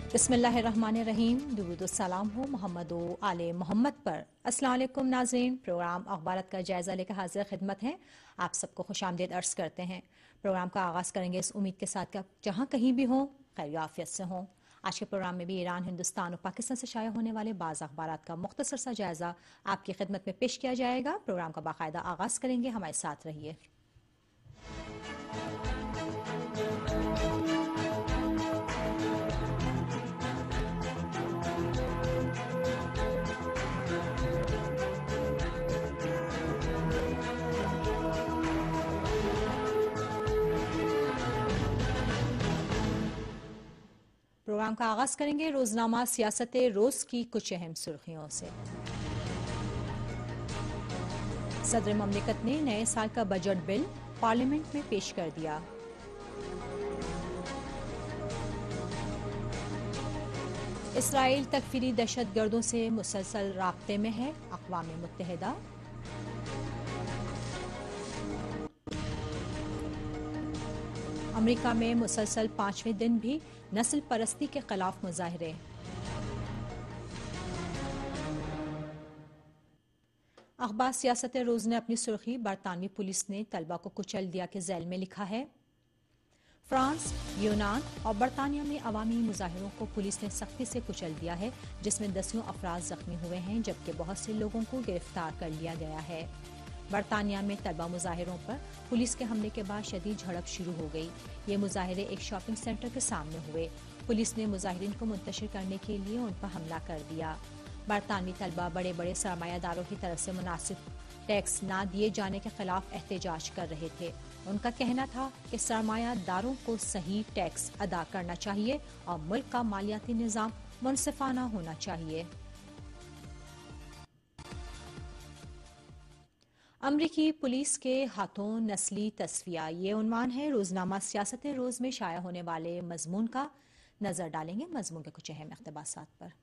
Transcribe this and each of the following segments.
بسم اللہ الرحمن الرحیم. درود و سلام ہو محمد و آل محمد پر. السلام علیکم ناظرین. پروگرام اخبارات کا جائزہ لے کر حاضر خدمت ہیں. آپ سب کو خوش آمدید عرض کرتے ہیں. پروگرام کا آغاز کریں گے اس امید کے ساتھ کہ جہاں کہیں بھی ہوں خیر و عافیت سے ہوں. آج کے پروگرام میں بھی ایران، ہندوستان اور پاکستان سے شائع ہونے والے بعض اخبارات کا مختصر سا جائزہ آپ کی خدمت میں پیش کیا جائے گا. پروگرام کا باقاعدہ آغاز کریں گے. ہمارے ساتھ رہیے. پروگرام کا آغاز کریں گے روزنامہ سیاست روز کی کچھ اہم سرخیوں سے. صدر مملکت نے نئے سال کا بجٹ بل پارلیمنٹ میں پیش کر دیا. اسرائیل تکفیری دہشت گردوں سے مسلسل رابطے میں ہے. اقوام متحدہ. امریکہ میں مسلسل 5ویں دن بھی نسل پرستی کے خلاف مظاہرے. اخبار سیاست روز نے اپنی سرخی برطانوی پولیس نے طلبہ کو کچل دیا کے ذیل میں لکھا ہے. فرانس، یونان اور برطانیہ میں عوامی مظاہروں کو پولیس نے سختی سے کچل دیا ہے، جس میں دسیوں افراد زخمی ہوئے ہیں جبکہ بہت سے لوگوں کو گرفتار کر لیا گیا ہے. برطانیہ میں طلبہ مظاہروں پر پولیس کے حملے کے بعد شدید جھڑپ شروع ہو گئی. یہ مظاہرے ایک شاپنگ سینٹر کے سامنے ہوئے. پولیس نے مظاہرین کو منتشر کرنے کے لیے ان پر حملہ کر دیا. برطانوی طلبہ بڑے بڑے سرمایہ داروں کی طرف سے مناسب ٹیکس نہ دیے جانے کے خلاف احتجاج کر رہے تھے. ان کا کہنا تھا کہ سرمایہ داروں کو صحیح ٹیکس ادا کرنا چاہیے اور ملک کا مالیاتی نظام منصفانہ ہونا چاہیے. امریکی پولیس کے ہاتھوں نسلی تصفیہ، یہ عنوان ہے روزنامہ سیاست روز میں شائع ہونے والے مضمون کا. نظر ڈالیں گے مضمون کے کچھ اہم اقتباسات پر.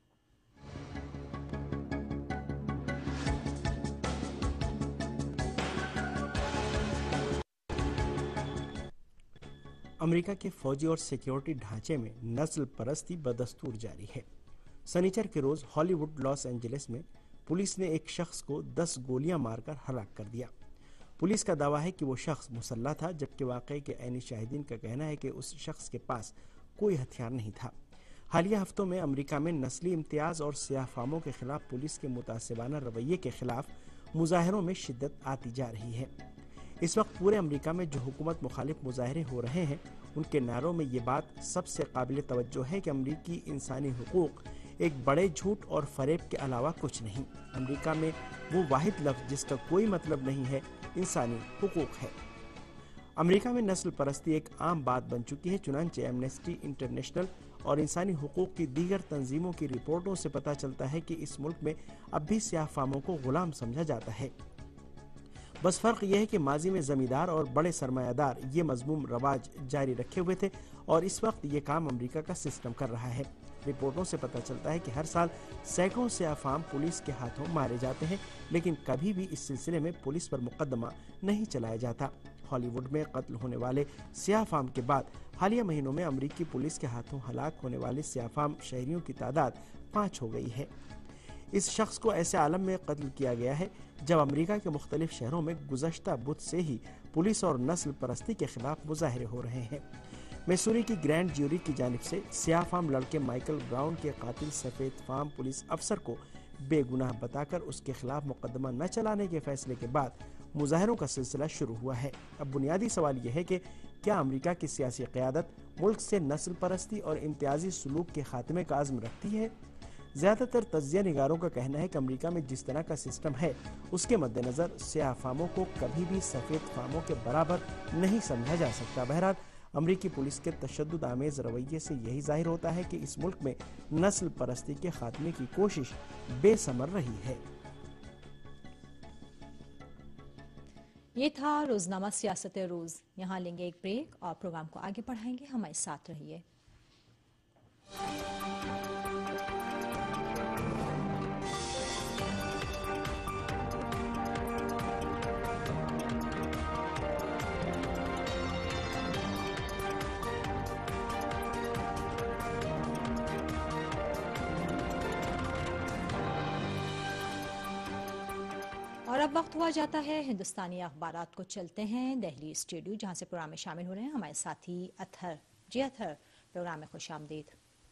امریکہ کے فوجی اور سیکیورٹی ڈھانچے میں نسل پرستی بدستور جاری ہے. سنیچر کے روز ہالی ووڈ لاس اینجلس میں پولیس نے ایک شخص کو 10 گولیاں مار کر ہلاک کر دیا. پولیس کا دعویٰ ہے کہ وہ شخص مسلح تھا، جبکہ واقعے کے عینی شاہدین کا کہنا ہے کہ اس شخص کے پاس کوئی ہتھیار نہیں تھا. حالیہ ہفتوں میں امریکہ میں نسلی امتیاز اور سیاہ فاموں کے خلاف پولیس کے متعصبانہ رویے کے خلاف مظاہروں میں شدت آتی جا رہی ہے. اس وقت پورے امریکہ میں جو حکومت مخالف مظاہرے ہو رہے ہیں، ان کے نعروں میں یہ بات سب سے قابل توجہ ہے کہ امریکی انسانی حقوق ایک بڑے جھوٹ اور فریب کے علاوہ کچھ نہیں. امریکہ میں وہ واحد لفظ جس کا کوئی مطلب نہیں ہے انسانی حقوق ہے. امریکہ میں نسل پرستی ایک عام بات بن چکی ہے. چنانچہ ایمنسٹی انٹرنیشنل اور انسانی حقوق کی دیگر تنظیموں کی رپورٹوں سے پتہ چلتا ہے کہ اس ملک میں اب بھی سیاہ فاموں کو غلام سمجھا جاتا ہے. بس فرق یہ ہے کہ ماضی میں زمیندار اور بڑے سرمایہ دار یہ مذموم رواج جاری رکھے ہوئے تھے اور اس وقت یہ کام امریکہ کا سسٹم کر رہا ہے. رپورٹوں سے پتہ چلتا ہے کہ ہر سال سینکڑوں سیاہ فام پولیس کے ہاتھوں مارے جاتے ہیں، لیکن کبھی بھی اس سلسلے میں پولیس پر مقدمہ نہیں چلایا جاتا. ہالی ووڈ میں قتل ہونے والے سیاہ فام کے بعد حالیہ مہینوں میں امریکی پولیس کے ہاتھوں ہلاک ہونے والے سیاہ فام شہریوں کی تعداد 5 ہو گئی ہے. اس شخص کو ایسے عالم میں قتل کیا گیا ہے جب امریکہ کے مختلف شہروں میں گزشتہ بدھ سے ہی پولیس اور نسل پرستی کے خلاف مظاہرے ہو رہے ہیں. میسوری کی گرینڈ جیوری کی جانب سے سیاہ فام لڑکے مائیکل براؤن کے قاتل سفید فام پولیس افسر کو بے گناہ بتا کر اس کے خلاف مقدمہ نہ چلانے کے فیصلے کے بعد مظاہروں کا سلسلہ شروع ہوا ہے. اب بنیادی سوال یہ ہے کہ کیا امریکہ کی سیاسی قیادت ملک سے نسل پرستی اور امتیازی سلوک کے خاتمے کا عزم رکھتی ہے؟ زیادہ تر تجزیہ نگاروں کا کہنا ہے کہ امریکہ میں جس طرح کا سسٹم ہے اس کے مد نظر سیاہ فاموں کو کبھی بھی سفید فاموں کے برابر نہیں سمجھا جا سکتا. بہرحال امریکی پولیس کے تشدد آمیز رویے سے یہی ظاہر ہوتا ہے کہ اس ملک میں نسل پرستی کے خاتمے کی کوشش بے ثمر رہی ہے. یہ تھا روزنامہ سیاست روز. یہاں لیں گے ایک بریک اور پروگرام کو آگے بڑھائیں گے. ہمارے ساتھ رہیے. अब वक्त हुआ जाता है हिंदुस्तानी अखबारात को चलते हैं दहली स्टूडियो, जहां से प्रोग्राम में शामिल हो रहे हैं हमारे साथी अतहर। जी अतहर, प्रोग्राम में खुश आमदीद।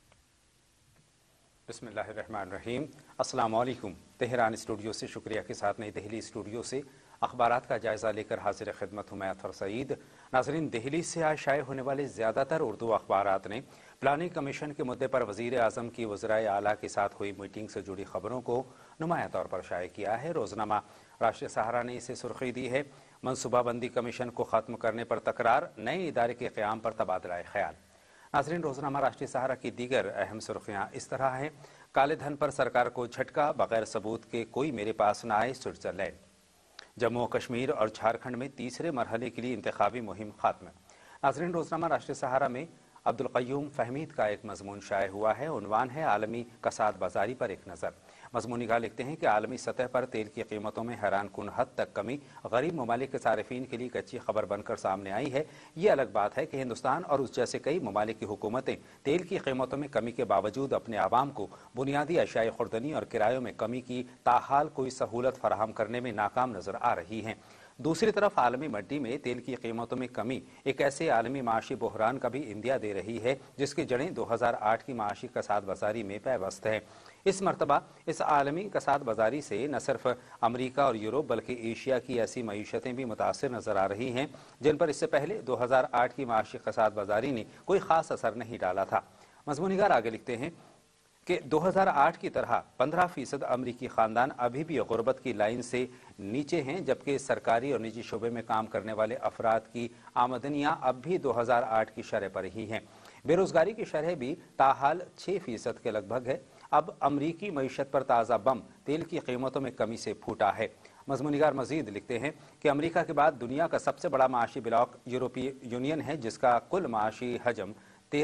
बिस्मिल्लाहिर्रहमानिर्रहीम। अस्सलाम वालेकुम। तेहरान स्टूडियो से शुक्रिया के साथ नई दिल्ली स्टूडियो से अखबारात का जायजा लेकर हाजिर खिदमत हूँ मैं अतहर सईद। नाजरीन, दिल्ली से आज शाये होने वाले ज़्यादातर उर्दू अखबारात ने प्लानिंग कमीशन के मुद्दे पर वज़ीर आज़म की वज़राए आला के साथ हुई मीटिंग से जुड़ी खबरों को नुमाया तौर पर शाये किया है। रोजनामा राष्ट्रीय सहारा ने इसे सुर्खी दी है, मनसूबाबंदी कमीशन को ख़त्म करने पर तकरार, नए इदारे के क़याम पर तबादला ख्याल। नाज़रीन, रोजनामा राष्ट्रीय सहारा की दीगर अहम सुर्खियाँ इस तरह हैं। काले धन पर सरकार को झटका, बगैर सबूत के कोई मेरे पास न आए, स्विट्जरलैंड। जम्मू कश्मीर और झारखंड में तीसरे मरहले के लिए इंतखाबी मुहिम खात्मे। नाज़रीन, रोजनामा राष्ट्रीय सहारा में अब्दुल क़य्यूम फहमीद का एक मजमून शाये हुआ है। उन्वान है आलमी कसाद बाजारी पर एक नज़र। मजमूनिगार लिखते हैं कि आलमी सतह पर तेल की कीमतों में हैरानकुन हद तक कमी गरीब ममालिक के सारिफीन के लिए एक अच्छी खबर बनकर सामने आई है। ये अलग बात है कि हिंदुस्तान और उस जैसे कई ममालिक की हुकूमतें तेल की कीमतों में कमी के बावजूद अपने आवाम को बुनियादी अशियाई खुर्दनी और किरायों में कमी की ताहाल कोई सहूलत फराहम करने में नाकाम नजर आ रही हैं। दूसरी तरफ आलमी मंडी में तेल की कीमतों में कमी एक ऐसे आलमी माशी बहरान का भी इंदिया दे रही है जिसकी जड़ें 2008 की माशी कसाद बाजारी में पैवस्त है। इस मरतबा इस आलमी कसाद बाजारी से न सिर्फ अमरीका और यूरोप बल्कि एशिया की ऐसी मईशतें भी मुतासिर नजर आ रही हैं जिन पर इससे पहले 2008 की माशी कसाद बाजारी ने कोई खास असर नहीं डाला था। मजमूनिगार आगे लिखते हैं कि 2008 की तरह 15% अमरीकी खानदान अभी भी गुर्बत की लाइन से नीचे हैं, जबकि सरकारी और निजी शोबे में काम करने वाले अफराद की आमदनियां अब भी 2008 की शरह पर ही हैं। बेरोजगारी की शरह भी ताहाल 6% के लगभग है। अब अमरीकी मईशत पर ताज़ा बम तेल की कीमतों में कमी से फूटा है। मजमूनिगार मजीद लिखते हैं कि अमरीका के बाद दुनिया का सबसे बड़ा माशी ब्लॉक यूरोपीय यूनियन है, जिसका कुल माशी हजम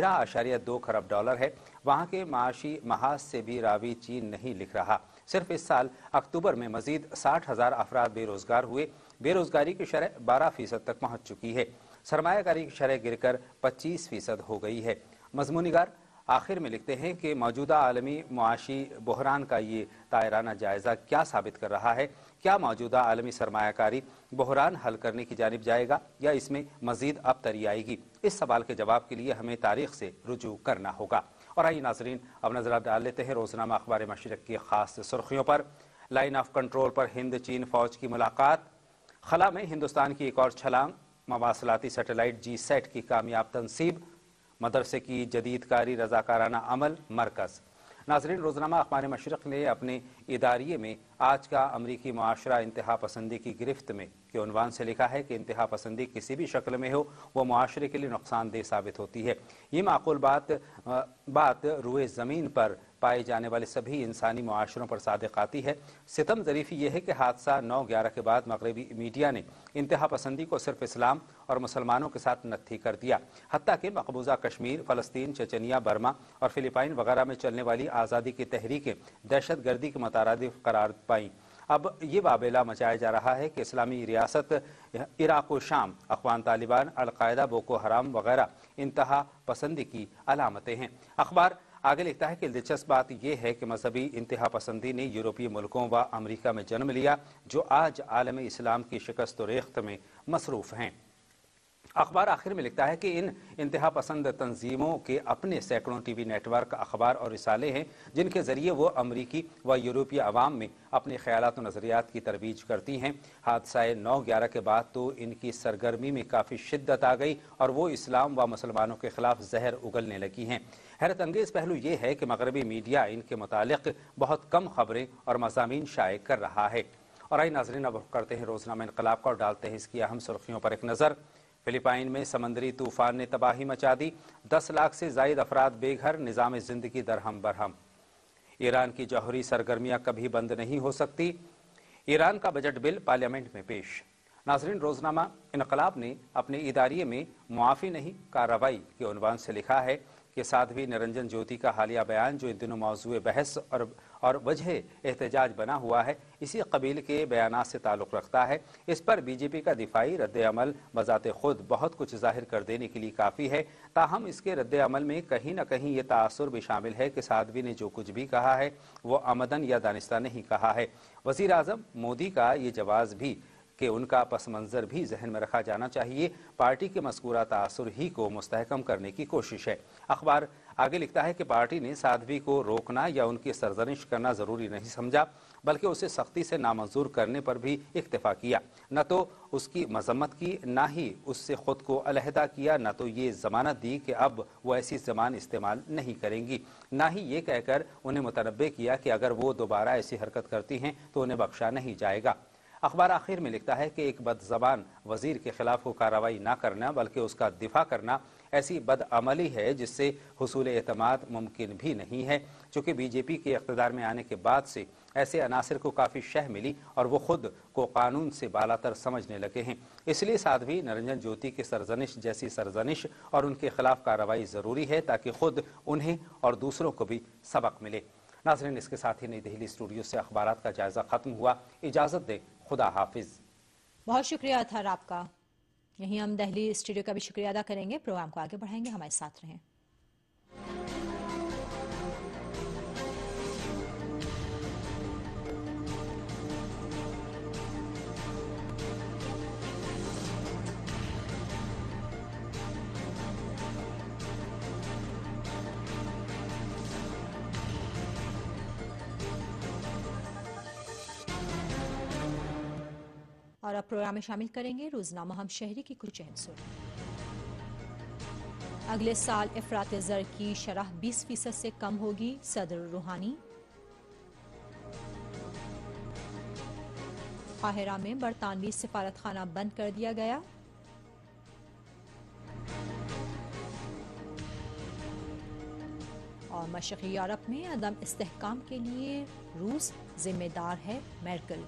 13.2 खरब डॉलर है। वहाँ के माशी महाज से भी रावी चीन नहीं लिख रहा। सिर्फ इस साल अक्टूबर में मजीद 60,000 अफराद बेरोजगार हुए। बेरोजगारी की शरह 12% तक पहुँच चुकी है। सरमायाकारी की शरह गिरकर 25% हो गई है। मजमूनिगार आखिर में लिखते हैं कि मौजूदा आलमी मुआशी बहरान का ये तायराना जायजा क्या साबित कर रहा है? क्या मौजूदा आलमी सरमायाकारी बहरान हल करने की जानिब जाएगा या इसमें मजीद अबतरी आएगी? इस सवाल के जवाब के लिए हमें तारीख से रुजू करना होगा। और आइए नाजरीन, अब नजर डाल लेते हैं रोजनामा अखबार मशरिक की खास सुर्खियों पर। लाइन ऑफ कंट्रोल पर हिंद चीन फौज की मुलाकात, खला में हिंदुस्तान की एक और छलांग, मवासलाती सैटेलाइट G-SAT की कामयाब तनसीब, मदरसे की जदीदकारी रजाकाराना अमल, मरकज। नाजरीन, रोजनामा अखबार मशरिक ने अपने इदारिये में आज का अमरीकी मुआशरा इंतहा पसंदी की गिरफ्त में के उन्वान से लिखा है कि इंतहा पसंदी किसी भी शक्ल में हो वो मुआशरे के लिए नुकसानदेह साबित होती है। ये माकूल बात रुए ज़मीन पर पाए जाने वाले सभी इंसानी मुआशरों पर सादिक आती है। सितम ज़रीफ़ी यह है कि हादसा 9/11 के बाद मगरबी मीडिया ने इंतहा पसंदी को सिर्फ इस्लाम और मुसलमानों के साथ नत्थी कर दिया। हत्ता कि मकबूजा कश्मीर, फ़लस्तीन, चचनिया, बर्मा और फिलिपाइन वगैरह में चलने वाली आज़ादी की तहरीकें दहशत गर्दी के मुतारादिफ करार पाईं। अब ये वाबेला मचाया जा रहा है कि इस्लामी रियासत इराक व शाम, अफ़गान तालिबान, अलकायदा, बोको हराम वगैरह इंतहा पसंदी की अलामतें हैं। अखबार आगे लिखता है कि दिलचस्प बात यह है कि मजहबी इंतहा पसंदी ने यूरोपीय मुल्कों व अमरीका में जन्म लिया, जो आज आलम इस्लाम की शिकस्त रेख्त में मसरूफ़ हैं। अखबार आखिर में लिखता है कि इन इंतहा पसंद तंजीमों के अपने सैकड़ों टीवी नेटवर्क, अखबार और रिसाले हैं जिनके जरिए वो अमरीकी व यूरोपीय अवाम में अपने ख्यालात और नज़रियात की तरवीज करती हैं। हादसा 9/11 के बाद तो इनकी सरगर्मी में काफ़ी शिद्दत आ गई और वो इस्लाम व मुसलमानों के खिलाफ जहर उगलने लगी हैं। हैरत अंगेज़ पहलू ये है कि मगरबी मीडिया इनके मुतालिक बहुत कम खबरें और मज़ामीन शाये कर रहा है। और आई नाज़रीन, अब करते हैं रोज़नामा इनकलाब का और डालते हैं इसकी अहम सुर्खियों पर एक नज़र। फिलिपाइन में समंदरी तूफान ने तबाही मचा दी, 10 लाख से जायद अफराद बेघर, निज़ाम ज़िंदगी दरहम बरहम। ईरान की जौहरी सरगर्मियां कभी बंद नहीं हो सकती, ईरान का बजट बिल पार्लियामेंट में पेश। नाजरीन, रोजनामा इनकलाब ने अपने इदारिये में मुआफ़ी नहीं कार्रवाई के उन्वान से लिखा है कि साध्वी निरंजन ज्योति का हालिया बयान, जो इन दिनों मौजूए बहस اور وجہ احتجاج بنا ہوا ہے اسی قبیل کے بیانات سے تعلق رکھتا ہے۔ اس پر بی جے پی کا دفاعی رد عمل بذات خود بہت کچھ ظاہر کر دینے کے لیے کافی ہے، تاہم اس کے رد عمل میں کہیں نہ کہیں یہ تاثر بھی شامل ہے کہ سادھوی نے جو کچھ بھی کہا ہے وہ عمدن یا دانستہ نہیں کہا ہے۔ وزیر اعظم مودی کا یہ جواز بھی کہ ان کا پس منظر بھی ذہن میں رکھا جانا چاہیے، پارٹی کے مذکورہ تاثر ہی کو مستحکم کرنے کی کوشش ہے۔ اخبار آگے لکھتا ہے کہ پارٹی نے سادھوی کو روکنا یا ان کی سرزنش کرنا ضروری نہیں سمجھا، بلکہ اسے سختی سے نامنظور کرنے پر بھی اکتفا کیا، نہ تو اس کی مذمت کی، نہ ہی اس سے خود کو علیحدہ کیا، نہ تو یہ ضمانت دی کہ اب وہ ایسی زبان استعمال نہیں کریں گی، نہ ہی یہ کہہ کر انہیں متنبع کیا کہ اگر وہ دوبارہ ایسی حرکت کرتی ہیں تو انہیں بخشا نہیں جائے گا۔ اخبار آخر میں لکھتا ہے کہ ایک بد زبان وزیر کے خلاف کو کارروائی نہ کرنا بلکہ اس کا دفاع کرنا ایسی بد عملی ہے جس سے حصول اعتماد ممکن بھی نہیں ہے، چونکہ بی جے پی کے اقتدار میں آنے کے بعد سے ایسے عناصر کو کافی شہ ملی اور وہ خود کو قانون سے بالاتر سمجھنے لگے ہیں۔ اس لیے سادھوی نرنجن جیوتی کی سرزنش جیسی سرزنش اور ان کے خلاف کارروائی ضروری ہے تاکہ خود انہیں اور دوسروں کو بھی سبق ملے۔ ناظرین، اس کے ساتھ ہی نئی دہلی اسٹوڈیو سے اخبارات کا جائزہ ختم ہوا۔ اجازت دیں، خدا حافظ۔ بہت شکریہ اطہر آپ کا۔ یہیں ہم دہلی اسٹوڈیو کا بھی شکریہ ادا کریں گے، پروگرام کو آگے بڑھائیں گے، ہمارے ساتھ رہیں۔ اور اب پروگرام میں شامل کریں گے روزنامہ ہم شہری کی کچھ اہم سرخیاں۔ اگلے سال افراط زر کی شرح 20% سے کم ہوگی، صدر روحانی۔ قاہرہ میں برطانوی سفارت خانہ بند کر دیا گیا۔ اور مشرقی یورپ میں عدم استحکام کے لیے روس ذمہ دار ہے، میرکل۔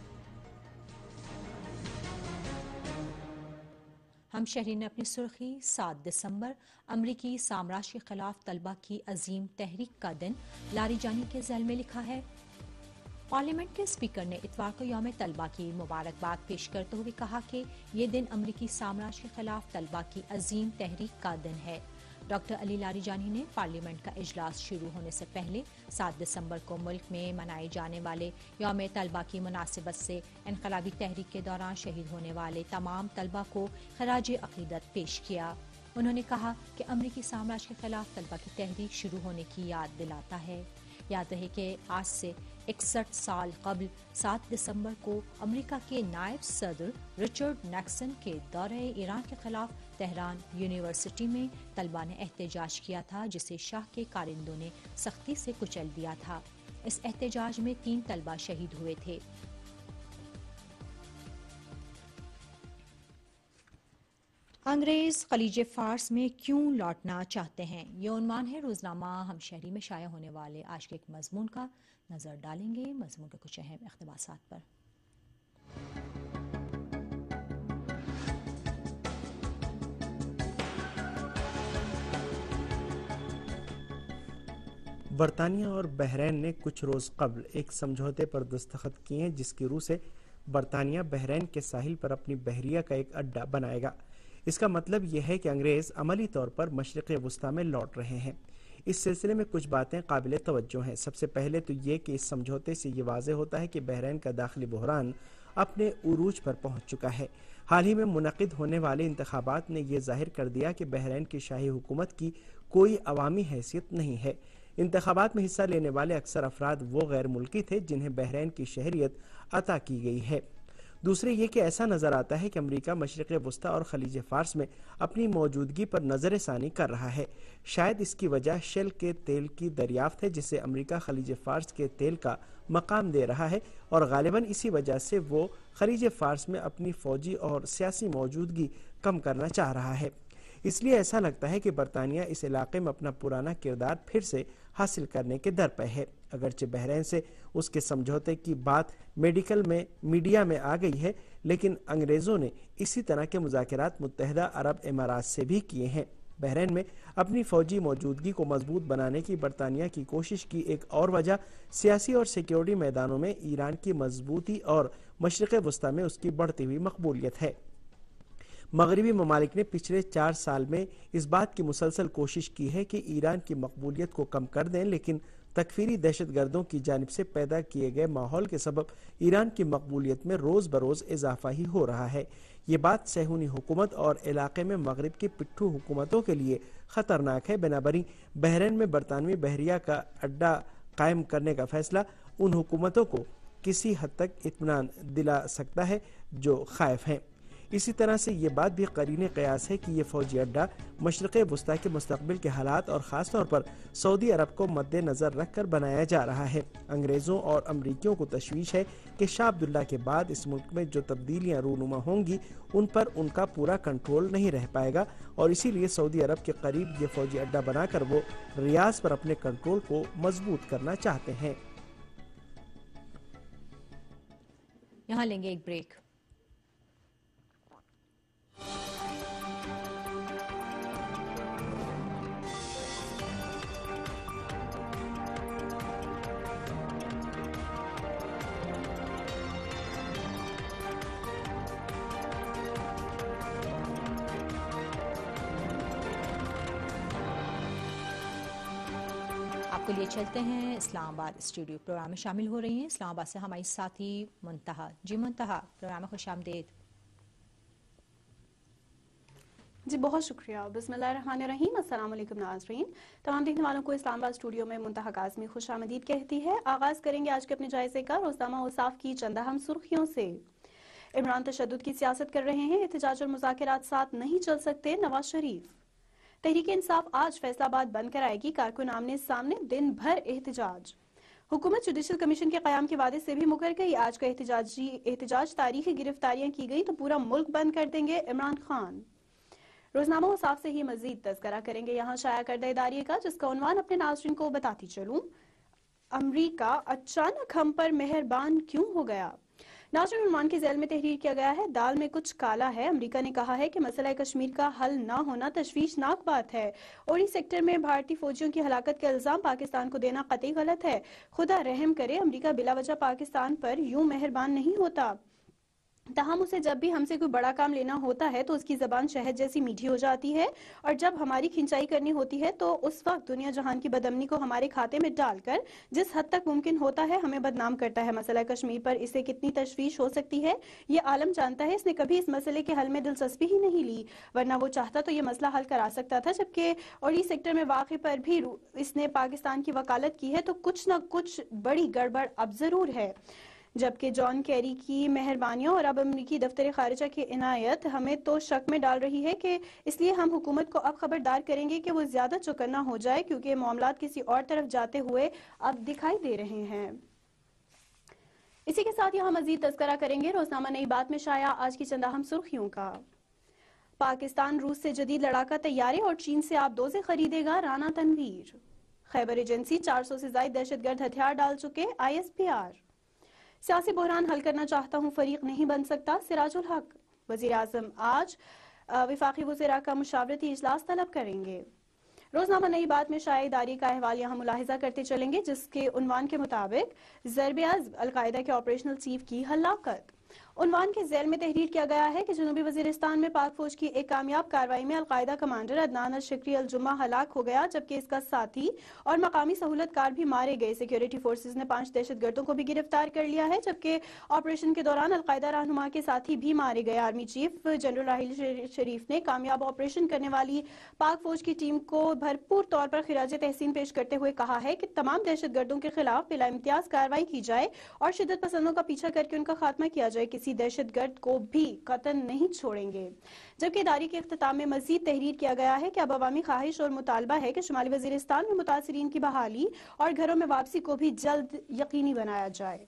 ہم شہری نے اپنی سرخی 7 دسمبر امریکی سامراج کے خلاف طلبہ کی عظیم تحریک کا دن، لاری جانی کے ذیل میں لکھا ہے۔ پارلیمنٹ کے اسپیکر نے اتوار کو یوم طلبہ کی مبارکباد پیش کرتے ہوئے کہا کہ یہ دن امریکی سامراج کے خلاف طلبہ کی عظیم تحریک کا دن ہے۔ ڈاکٹر علی لاری جانی نے پارلیمنٹ کا اجلاس شروع ہونے سے پہلے 7 دسمبر کو ملک میں منائے جانے والے یوم طلبہ کی مناسبت سے انقلابی تحریک کے دوران شہید ہونے والے تمام طلبہ کو خراج عقیدت پیش کیا۔ انہوں نے کہا کہ امریکی سامراج کے خلاف طلبہ کی تحریک شروع ہونے کی یاد دلاتا ہے۔ یاد رہے کہ آج سے 61 سال قبل 7 دسمبر کو امریکہ کے نائب صدر رچرڈ نیکسن کے دورہ ایران کے خلاف تہران یونیورسٹی میں طلبہ نے احتجاج کیا تھا، جسے شاہ کے کارندوں نے سختی سے کچل دیا تھا۔ اس احتجاج میں 3 طلبہ شہید ہوئے تھے۔ انگریز خلیج فارس میں کیوں لوٹنا چاہتے ہیں، یہ عنوان ہے روزنامہ ہم شہری میں شائع ہونے والے آج کے ایک مضمون کا۔ نظر ڈالیں گے مضمون کے کچھ اہم اقتباسات پر۔ برطانیہ اور بحرین نے کچھ روز قبل ایک سمجھوتے پر دستخط کیے ہیں جس کی روح سے برطانیہ بحرین کے ساحل پر اپنی بحریہ کا ایک اڈہ بنائے گا۔ اس کا مطلب یہ ہے کہ انگریز عملی طور پر مشرق وسطیٰ میں لوٹ رہے ہیں۔ اس سلسلے میں کچھ باتیں قابل توجہ ہیں۔ سب سے پہلے تو یہ کہ اس سمجھوتے سے یہ واضح ہوتا ہے کہ بحرین کا داخلی بحران اپنے عروج پر پہنچ چکا ہے۔ حال ہی میں منعقد ہونے والے انتخابات نے یہ ظاہر کر دیا کہ بحرین کی شاہی حکومت کی کوئی عوامی حیثیت نہیں ہے۔ انتخابات میں حصہ لینے والے اکثر افراد وہ غیر ملکی تھے جنہیں بحرین کی شہریت عطا کی گئی ہے۔ دوسرے یہ کہ ایسا نظر آتا ہے کہ امریکہ مشرق وسطیٰ اور خلیج فارس میں اپنی موجودگی پر نظر ثانی کر رہا ہے۔ شاید اس کی وجہ شیل کے تیل کی دریافت ہے جسے امریکہ خلیج فارس کے تیل کا مقام دے رہا ہے، اور غالباً اسی وجہ سے وہ خلیج فارس میں اپنی فوجی اور سیاسی موجودگی کم کرنا چاہ رہا ہے۔ اس لیے ایسا لگتا ہے کہ برطانیہ اس علاقے میں اپنا پرانا کردار پھر سے حاصل کرنے کے در پہ ہے۔ اگرچہ بحرین سے اس کے سمجھوتے کی بات میڈیا میں آ گئی ہے، لیکن انگریزوں نے اسی طرح کے مذاکرات متحدہ عرب امارات سے بھی کیے ہیں۔ بحرین میں اپنی فوجی موجودگی کو مضبوط بنانے کی برطانیہ کی کوشش کی ایک اور وجہ سیاسی اور سیکیورٹی میدانوں میں ایران کی مضبوطی اور مشرق وسطی میں اس کی بڑھتی ہوئی مقبولیت ہے۔ مغربی ممالک نے پچھلے 4 سال میں اس بات کی مسلسل کوشش کی ہے کہ ایران کی مقبولیت کو کم کر دیں، لیکن تکفیری دہشت گردوں کی جانب سے پیدا کیے گئے ماحول کے سبب ایران کی مقبولیت میں روز بروز اضافہ ہی ہو رہا ہے۔ یہ بات صہیونی حکومت اور علاقے میں مغرب کی پٹھو حکومتوں کے لیے خطرناک ہے۔ بنابراین بحرین میں برطانوی بحریہ کا اڈہ قائم کرنے کا فیصلہ ان حکومتوں کو کسی حد تک اطمینان دلا سکتا ہے جو خائف ہیں۔ اسی طرح سے یہ بات بھی قرین قیاس ہے کہ یہ فوجی اڈہ مشرق وسطی کے مستقبل کے حالات اور خاص طور پر سعودی عرب کو مد نظر رکھ کر بنایا جا رہا ہے۔ انگریزوں اور امریکیوں کو تشویش ہے کہ شاہ عبداللہ کے بعد اس ملک میں جو تبدیلیاں رونما ہوں گی ان پر ان کا پورا کنٹرول نہیں رہ پائے گا، اور اسی لیے سعودی عرب کے قریب یہ فوجی اڈہ بنا کر وہ ریاض پر اپنے کنٹرول کو مضبوط کرنا چاہتے ہیں۔ یہاں لیں گے ایک بریک۔ آپ کو لیے چلتے ہیں اسلام آباد اسٹوڈیو، پروگرام میں شامل ہو رہی ہیں اسلام آباد سے ہماری ساتھی منتہا۔ جی منتہا، پروگرام میں خوش آمدید۔ جی بہت شکریہ۔ بسم اللہ الرحمن الرحیم۔ السلام علیکم ناظرین، تمام دیکھنے والوں کو اسلام آباد اسٹوڈیو میں منتہا کاظمی خوش آمدید کہتی ہے۔ آغاز کریں گے آج کے اپنے جائزے کا روزنامہ اوصاف کی چند اہم سرخیوں سے۔ عمران تشدد کی سیاست کر رہے ہیں، احتجاج اور مذاکرات ساتھ نہیں چل سکتے، نواز شریف۔ تحریک انصاف آج فیصلہ آباد بند کرائے گی، کارکن آمنے سامنے دن بھر احتجاج۔ حکومت جوڈیشل کمیشن کے قیام کے وعدے سے بھی مکر گئی، آج کا احتجاج تاریخی گرفتاریاں کی گئی تو پورا ملک بند کر دیں گے عمران خان۔ روزنامہ اوصاف سے ہی مزید تذکرہ کریں گے یہاں شائع کردہ اداریے کا، جس کا عنوان اپنے ناظرین کو بتاتی چلوں، امریکہ اچانک ہم پر مہربان کیوں ہو گیا۔ ناظرین، عنوان کے ذیل میں تحریر کیا گیا ہے، دال میں کچھ کالا ہے۔ امریکہ نے کہا ہے کہ مسئلہ کشمیر کا حل نہ ہونا تشویشناک بات ہے، اور اس سیکٹر میں بھارتی فوجیوں کی ہلاکت کا الزام پاکستان کو دینا قطعی غلط ہے۔ خدا رحم کرے، امریکہ بلا وجہ پاکستان پر یوں مہربان نہیں ہوتا۔ تاہم اسے جب بھی ہم سے کوئی بڑا کام لینا ہوتا ہے تو اس کی زبان شہد جیسی میٹھی ہو جاتی ہے، اور جب ہماری کھنچائی کرنی ہوتی ہے تو اس وقت دنیا جہان کی بدامنی کو ہمارے کھاتے میں ڈال کر جس حد تک ممکن ہوتا ہے ہمیں بدنام کرتا ہے۔ مسئلہ کشمیر پر اسے کتنی تشویش ہو سکتی ہے یہ عالم جانتا ہے۔ اس نے کبھی اس مسئلے کے حل میں دلچسپی ہی نہیں لی، ورنہ وہ چاہتا تو یہ مسئلہ حل کرا سکتا تھا، جبکہ اور اس سیکٹر میں واقع پر بھی اس نے پاکستان کی وکالت کی ہے تو کچھ نہ کچھ بڑی گڑبڑ اب ضرور ہے۔ جبکہ جان کیری کی مہربانیوں اور اب امریکی دفتر خارجہ کی عنایت ہمیں تو شک میں ڈال رہی ہے، کہ اس لیے ہم حکومت کو اب خبردار کریں گے کہ وہ زیادہ چوکنا ہو جائے، کیونکہ معاملات کسی اور طرف جاتے ہوئے اب دکھائی دے رہے ہیں۔ اسی کے ساتھ یہاں مزید تذکرہ کریں گے روزنامہ نئی بات میں شائع آج کی چند اہم سرخیوں کا۔ پاکستان روس سے جدید لڑاکا طیارے اور چین سے آپ دوزے خریدے گا، رانا تنویر۔ خیبر ایجنسی 400 سے زائد دہشت گرد ہتھیار ڈال چکے، ISPR۔ سیاسی بحران حل کرنا چاہتا ہوں، فریق نہیں بن سکتا، سراج الحق۔ وزیر اعظم آج وفاقی وزراء کا مشاورتی اجلاس طلب کریں گے۔ روزنامہ نئی بات میں شائع ادارے کا احوال یہاں ملاحظہ کرتے چلیں گے، جس کے عنوان کے مطابق ضرب عضب القاعدہ کے آپریشنل چیف کی ہلاکت۔ عنوان کے ذیل میں تحریر کیا گیا ہے کہ جنوبی وزیرستان میں پاک فوج کی ایک کامیاب کارروائی میں القاعدہ کمانڈر عدنان الشکری الجمہ ہلاک ہو گیا، جبکہ اس کا ساتھی اور مقامی سہولت کار بھی مارے گئے۔ سیکیورٹی فورسز نے 5 دہشت گردوں کو بھی گرفتار کر لیا ہے، جبکہ آپریشن کے دوران القاعدہ رہنما کے ساتھی بھی مارے گئے۔ Army chief general Raheel Sharif نے کامیاب آپریشن کرنے والی پاک فوج کی ٹیم کو بھرپور طور پر خراج تحسین پیش کرتے ہوئے کہا ہے کہ تمام دہشت گردوں کے خلاف بلا امتیاز کارروائی کی جائے اور شدت پسندوں کا پیچھا کر کے ان کا خاتمہ کیا جائے، کسی دہشت گرد کو بھی قطعاً نہیں چھوڑیں گے۔ جبکہ ادارے کے اختتام میں مزید تحریر کیا گیا ہے کہ اب عوامی خواہش اور مطالبہ ہے کہ شمالی وزیرستان میں متاثرین کی بحالی اور گھروں میں واپسی کو بھی جلد یقینی بنایا جائے۔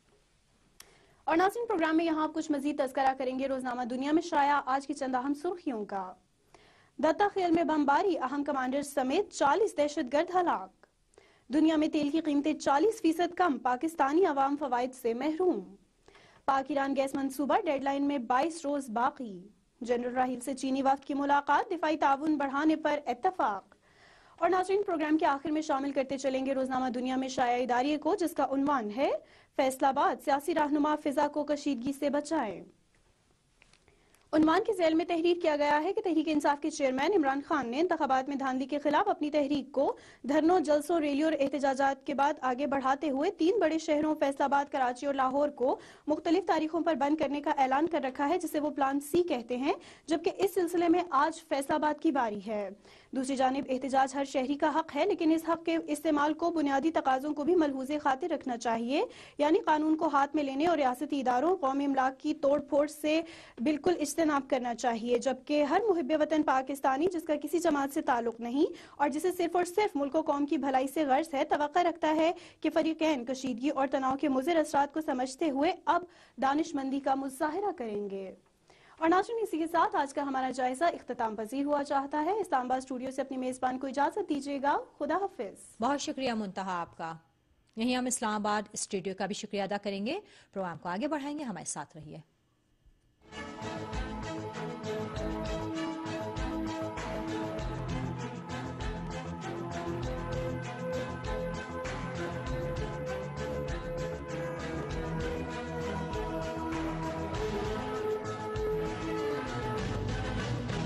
اور ناظرین، پروگرام میں یہاں کچھ مزید تذکرہ کریں گے روزنامہ دنیا میں شائع آج کی چند اہم سرخیوں کا۔ دتا خیل میں بمباری، اہم کمانڈر سمیت 40 دہشت گرد ہلاک۔ دنیا میں تیل کی قیمتیں 40% کم، پاکستانی عوام فوائد سے محروم۔ پاک ایران گیس منصوبہ ڈیڈ لائن میں 22 روز باقی۔ जनरल राहील से चीनी वफ्द की मुलाकात, दिफाई ताउन बढ़ाने पर इत्तफाक। और नाज़रीन, प्रोग्राम के आखिर में शामिल करते चलेंगे रोजनामा दुनिया में शाया इदारे को, जिसका उन्वान है फैसलाबाद, सियासी रहनुमा फिजा को कशीदगी से बचाएं। उन्वान की ज़ैल में तहरीर किया गया है कि तहरीक इंसाफ के चेयरमैन इमरान खान ने इंतखाबात में धांधली के खिलाफ अपनी तहरीक को धरनों, जलसों, रैली और एहतजाजात के बाद आगे बढ़ाते हुए 3 बड़े शहरों फैसलाबाद, कराची और लाहौर को मुख्तलिफ तारीखों पर बंद करने का ऐलान कर रखा है, जिसे वो प्लान सी कहते हैं, जबकि इस सिलसिले में आज फैसलाबाद की बारी है। दूसरी जानिब एहतजाज हर शहरी का हक है, लेकिन इस हक के इस्तेमाल को बुनियादी तकाज़ों को भी मलहूज़े खातिर रखना चाहिए, यानी कानून को हाथ में लेने और रियासती इदारों, कौमी इमलाक की तोड़ फोड़ से बिल्कुल इज्तनाब करना चाहिए। जबकि हर मुहिब वतन पाकिस्तानी जिसका किसी जमात से ताल्लुक नहीं और जिसे सिर्फ और सिर्फ मुल्क और कौम की भलाई से गर्ज है, तवक्का रखता है कि फरीकैन कशीदगी और तनाव के मुज़िर असरात को समझते हुए अब दानिशमंदी का मुजाहिरा करेंगे। और नाज़रीन, इसी के साथ आज का हमारा जायजा इख्तिताम पजीर हुआ चाहता है। इस्लामाबाद स्टूडियो से अपनी मेजबान को इजाजत दीजिएगा। खुदा हाफिज। बहुत शुक्रिया मुंतहा आपका। यहीं हम इस्लामाबाद स्टूडियो का भी शुक्रिया अदा करेंगे। प्रोग्राम को आगे बढ़ाएंगे, हमारे साथ रहिए।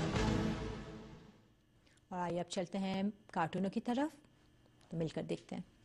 और आइए अब चलते हैं कार्टूनों की तरफ, तो मिलकर देखते हैं।